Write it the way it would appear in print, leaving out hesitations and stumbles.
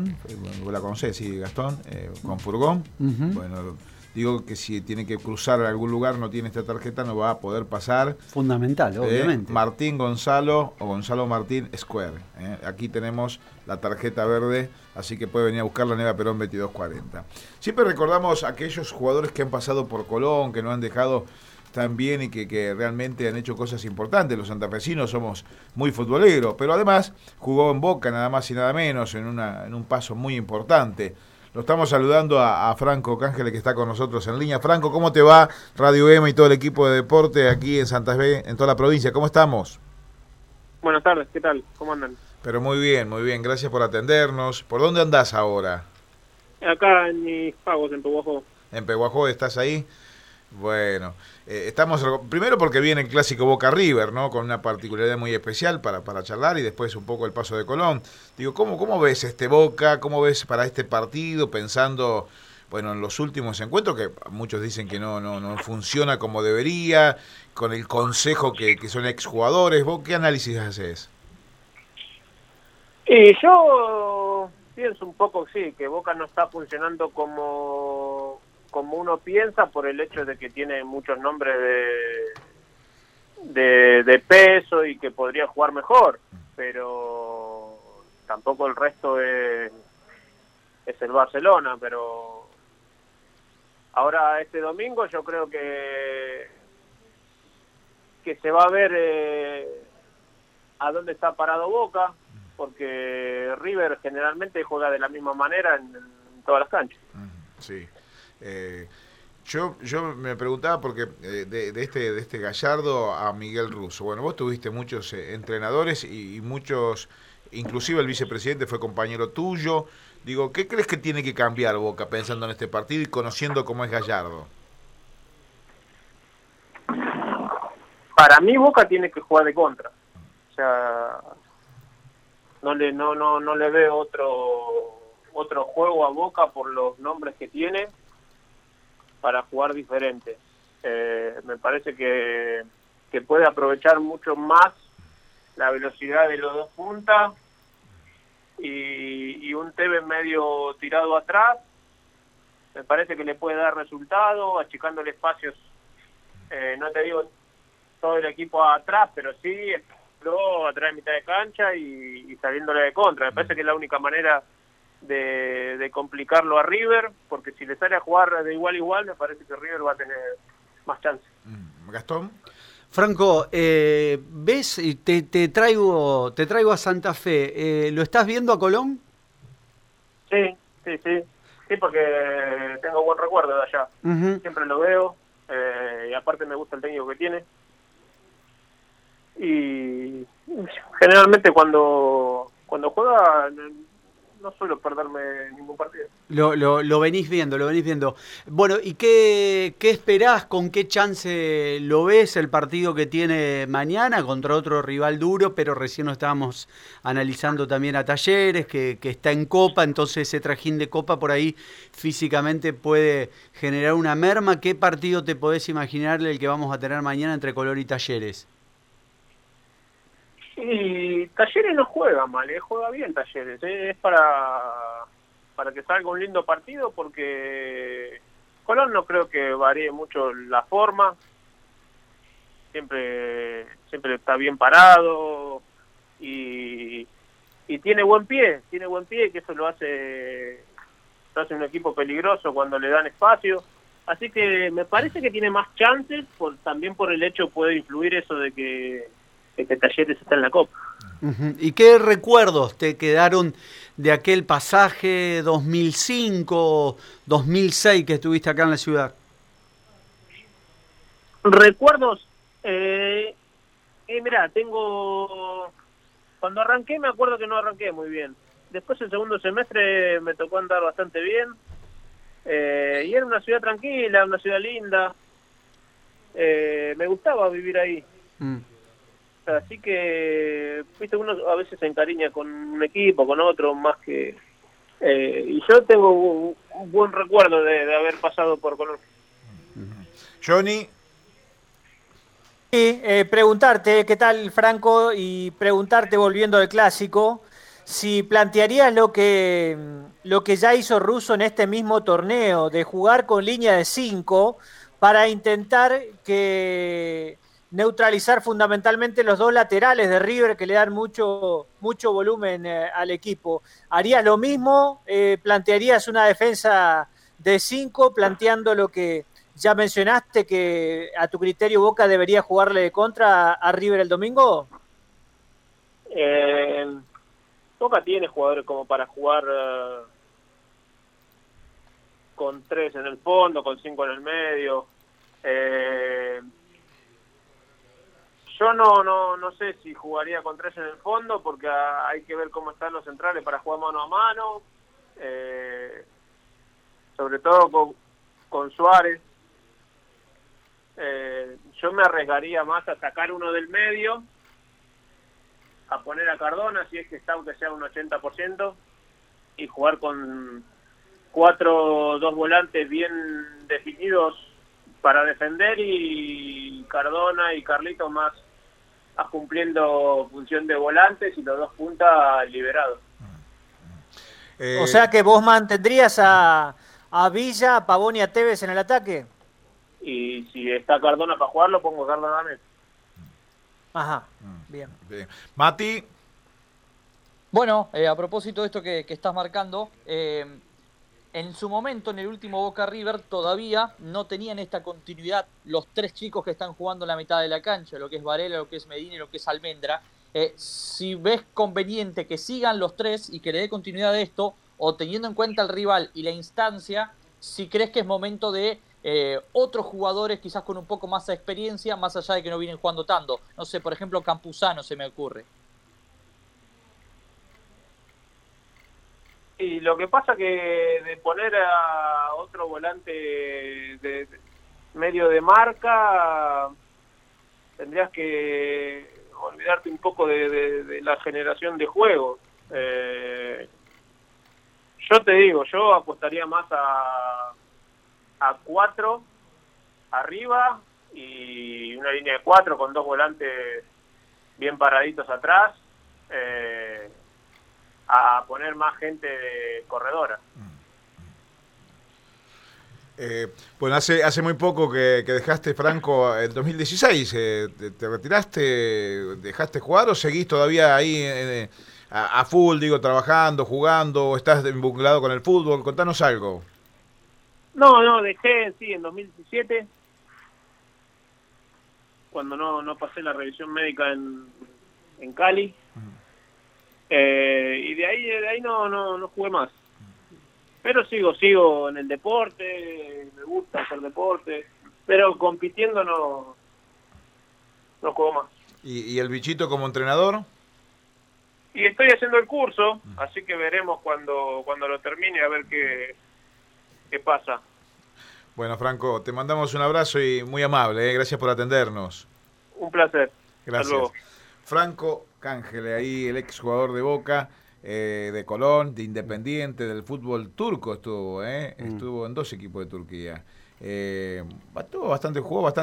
Gastón, vos la conocés, sí, Gastón, con furgón. Bueno, digo que si tiene que cruzar a algún lugar, no tiene esta tarjeta, no va a poder pasar. Fundamental, obviamente. Martín Gonzalo o Gonzalo Martín Square. Aquí tenemos la tarjeta verde, así que puede venir a buscar la Neva Perón 2240. Siempre recordamos a aquellos jugadores que han pasado por Colón, que no han dejado tan bien y que realmente han hecho cosas importantes. Los santafesinos somos muy futboleros, pero además jugó en Boca nada más y nada menos, en un paso muy importante. Lo estamos saludando a Franco Cángel, que está con nosotros en línea. Franco, ¿cómo te va? Radio M y todo el equipo de deporte aquí en Santa Fe, en toda la provincia. ¿Cómo estamos? Buenas tardes, ¿qué tal? ¿Cómo andan? Pero muy bien, gracias por atendernos. ¿Por dónde andás ahora? Acá en mis pagos, en Peguajó. ¿En Peguajó estás ahí? Bueno, estamos primero porque viene el clásico Boca River, ¿no? Con una particularidad muy especial para charlar, y después un poco el paso de Colón. Digo, ¿cómo ves este Boca? ¿Cómo ves para este partido? Pensando, bueno, en los últimos encuentros, que muchos dicen que no funciona como debería, con el consejo que son exjugadores. ¿Vos qué análisis haces? Y yo pienso un poco, sí, que Boca no está funcionando como uno piensa, por el hecho de que tiene muchos nombres de peso y que podría jugar mejor, pero tampoco el resto es el Barcelona. Pero ahora este domingo yo creo que se va a ver a dónde está parado Boca, porque River generalmente juega de la misma manera en todas las canchas. Sí. Yo me preguntaba porque de este Gallardo a Miguel Russo. Bueno, vos tuviste muchos entrenadores y muchos, inclusive el vicepresidente fue compañero tuyo. Digo, ¿qué crees que tiene que cambiar Boca pensando en este partido y conociendo cómo es Gallardo? Para mí Boca tiene que jugar de contra. O sea, no le veo otro juego a Boca por los nombres que tiene para jugar diferente. Me parece que puede aprovechar mucho más la velocidad de los dos puntas y un Tevez medio tirado atrás. Me parece que le puede dar resultado, achicándole espacios, no te digo todo el equipo atrás, pero sí luego atrás de mitad de cancha y saliéndole de contra. Me parece que es la única manera de complicarlo a River, porque si le sale a jugar de igual a igual, me parece que River va a tener más chance. Gastón. Franco, ¿ves? Te traigo a Santa Fe. ¿Lo estás viendo a Colón? Sí, porque tengo buen recuerdo de allá. Siempre lo veo, y aparte me gusta el técnico que tiene. Y generalmente cuando juega no suelo perderme ningún partido. Lo venís viendo. Bueno, ¿y qué esperás? ¿Con qué chance lo ves el partido que tiene mañana contra otro rival duro? Pero recién lo estábamos analizando también a Talleres, que está en Copa, entonces ese trajín de Copa por ahí físicamente puede generar una merma. ¿Qué partido te podés imaginar el que vamos a tener mañana entre Colón y Talleres? Y Talleres no juega mal, juega bien Talleres, es para que salga un lindo partido, porque Colón no creo que varíe mucho la forma, siempre está bien parado y tiene buen pie, que eso lo hace un equipo peligroso cuando le dan espacio. Así que me parece que tiene más chances, también por el hecho puede influir eso de que Talleres está en la Copa. ¿Y qué recuerdos te quedaron de aquel pasaje 2005, 2006 que estuviste acá en la ciudad? Recuerdos, mirá, cuando arranqué me acuerdo que no arranqué muy bien. Después el segundo semestre me tocó andar bastante bien, y era una ciudad tranquila, una ciudad linda, me gustaba vivir ahí. Así que, viste, uno a veces se encariña con un equipo, con otro, más que... y yo tengo un buen recuerdo de haber pasado por Colón. Johnny. Sí, preguntarte, ¿qué tal, Franco? Y preguntarte, volviendo al clásico, si plantearías lo que ya hizo Russo en este mismo torneo, de jugar con línea de 5 para intentar que neutralizar fundamentalmente los dos laterales de River que le dan mucho volumen al equipo. ¿Harías lo mismo? ¿Plantearías una defensa de 5 planteando lo que ya mencionaste, que a tu criterio Boca debería jugarle de contra a River el domingo? Boca tiene jugadores como para jugar con 3 en el fondo, con 5 en el medio. Yo no sé si jugaría con 3 en el fondo, porque hay que ver cómo están los centrales para jugar mano a mano, sobre todo con Suárez. Yo me arriesgaría más a sacar uno del medio, a poner a Cardona, si es que está, aunque sea un 80%, y jugar con 2 volantes bien definidos para defender, y Cardona y Carlitos más cumpliendo función de volantes, y los 2 puntas liberados. O sea que vos mantendrías a Villa, a Pavón y a Tevez en el ataque. Y si está Cardona para jugarlo, pongo a Cardona también. Ajá, bien. Mati. Bueno, a propósito de esto que estás marcando, en su momento, en el último Boca River, todavía no tenían esta continuidad los 3 chicos que están jugando en la mitad de la cancha, lo que es Varela, lo que es Medina y lo que es Almendra. Si ves conveniente que sigan los 3 y que le dé continuidad a esto, o teniendo en cuenta el rival y la instancia, si crees que es momento de otros jugadores quizás con un poco más de experiencia, más allá de que no vienen jugando tanto. No sé, por ejemplo, Campuzano se me ocurre. Y lo que pasa que de poner a otro volante de medio de marca, tendrías que olvidarte un poco de la generación de juego. Yo te digo, yo apostaría más a 4 arriba y una línea de 4 con 2 volantes bien paraditos atrás, a poner más gente de corredora. Bueno, hace muy poco que dejaste, Franco, en 2016. ¿Te retiraste, dejaste jugar o seguís todavía ahí a full, digo, trabajando, jugando, o estás vinculado con el fútbol? Contanos algo. No, dejé, sí, en 2017, cuando no pasé la revisión médica en Cali. Y de ahí no jugué más. Pero sigo en el deporte, me gusta hacer deporte, pero compitiendo no juego más. ¿Y el bichito como entrenador? Y estoy haciendo el curso, así que veremos cuando lo termine, a ver qué pasa. Bueno, Franco, te mandamos un abrazo y muy amable, gracias por atendernos. Un placer. Gracias. Hasta luego. Franco Cángele, ahí el exjugador de Boca, de Colón, de Independiente, del fútbol turco estuvo en 2 equipos de Turquía. Jugó bastante.